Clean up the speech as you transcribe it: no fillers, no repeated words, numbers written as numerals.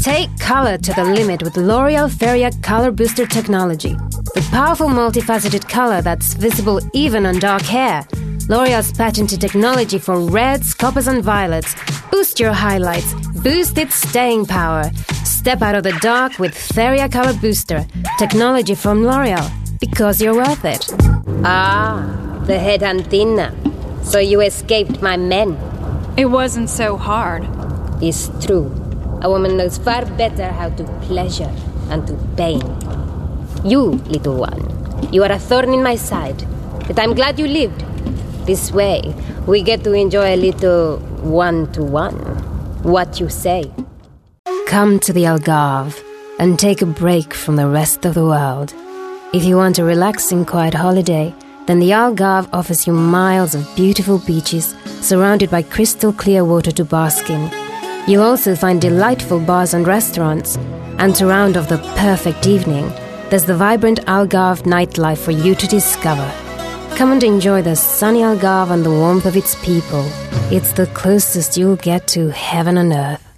Take color to the limit with L'Oreal Feria Color Booster technology. The powerful multifaceted color that's visible even on dark hair. L'Oreal's patented technology for reds, coppers and violets. Boost your highlights. Boost its staying power. Step out of the dark with Feria Color Booster. Technology from L'Oreal. Because you're worth it. Ah, the head antenna. So you escaped my men. It wasn't so hard. It's true. A woman knows far better how to pleasure and to pain. You, little one, you are a thorn in my side. But I'm glad you lived. This way, we get to enjoy a little one-to-one. What you say? Come to the Algarve and take a break from the rest of the world. If you want a relaxing, quiet holiday, then the Algarve offers you miles of beautiful beaches surrounded by crystal clear water to bask in. You'll also find delightful bars and restaurants. And to round off the perfect evening, there's the vibrant Algarve nightlife for you to discover. Come and enjoy the sunny Algarve and the warmth of its people. It's the closest you'll get to heaven on earth.